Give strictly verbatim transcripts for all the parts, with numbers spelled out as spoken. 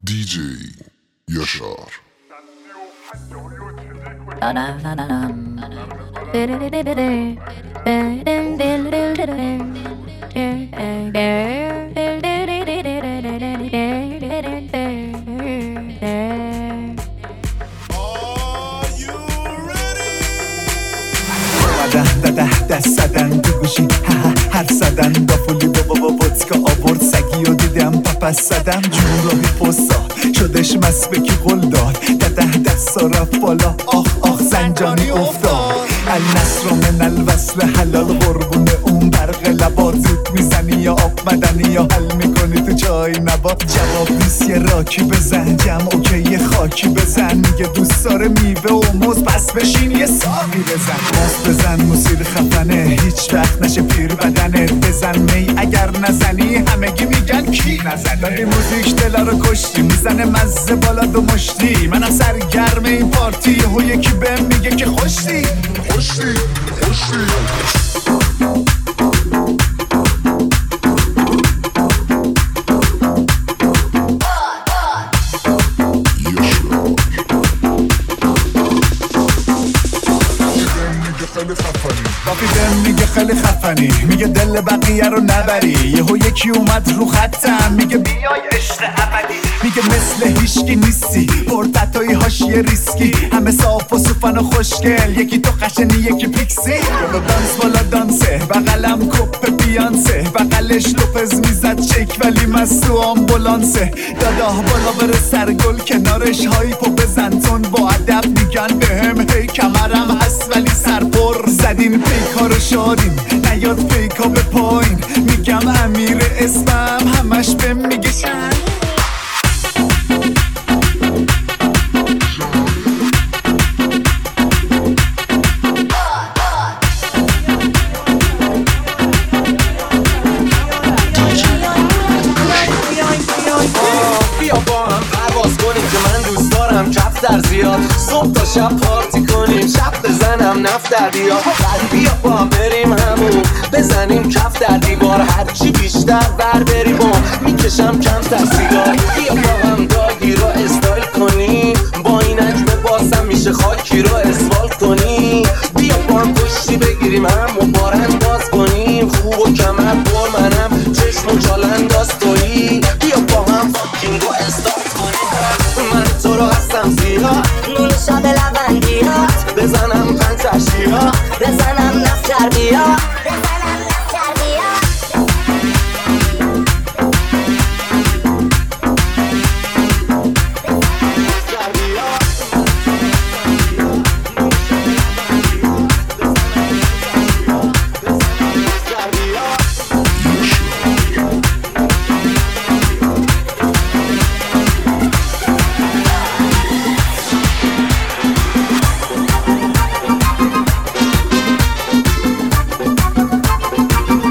دی جی یاشار. ده دست زدن تو گوشی هر زدن با فولی با با ودکا آورد سگی و دیدم پپس زدم جون راهی پستا شدش مسبکی قل داد ده ده دست رفت بالا آخ آخ زنجانی افتاد النصر من الوصل حلال قربون اون برق لبات زود میزنی یا آب مدنی یا حل میکنی تو چای نبات جواب نیست یه راکی بزن جمع اوکی یه خاکی بزن میگه دوست داره میوه و موز پس بشین یه ساقی بزن موز بزن موسیقی خفنه هیچ وقت نشه پیر بدنه بزن می اگر نزنی همگی میگن کی نزنه دادی موزیک دلا رو کشتی میزنه مزه بالا دو مشتی منم سرگرم این پارتی یهو یکی بهم میگه که خوشتی خوشتی خوشتی بابی بهم میگه خیلی خفنی میگه دل بقیه رو نبری یهو یکی اومد رو خطم میگه بیای عشق ابدی میگه مثل هیشکی نیستی پرتتایی هاشیه ریسکی همه صاف و سوفن و خوشگل یکی تو قشنی یکی پیکسی بالا دانس بالا دانسه بغلم کپ بیانسه بغلش لوپز میزد چک ولی مستو آمبولانسه دادا بالا بره سرگل کنارش هایپو بزن تون با ادب میگن بهم هی کمرم هست ولی سرپر زدین پیکا رو شاریم نیاد پیکا به پایین میگم امیر اسمم همش بهم میگه شن در زیاد صبح تا شب پارتی کنیم شب بزنم نفت در بیاد بیا با هم بریم همون بزنیم کف در دیوار هرچی بیشتر بر بریم و میکشم کم تر سیگار بیا با هم داگی رو استایل کنیم با این عجم بازم میشه خاکی رو اسفال کنیم بیا با هم پشتی بگیریم هم و بار انداز کنیم خوب و کمر بر منم چشم و چال انداز تویی بیا با هم فاکینگ رو استایل کنیم من تو رو هستم زیاد نون شاب لبندیات بزنم پنج تشیها بزنم نفتر بیا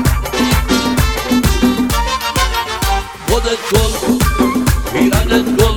خودت گل پیرنت گل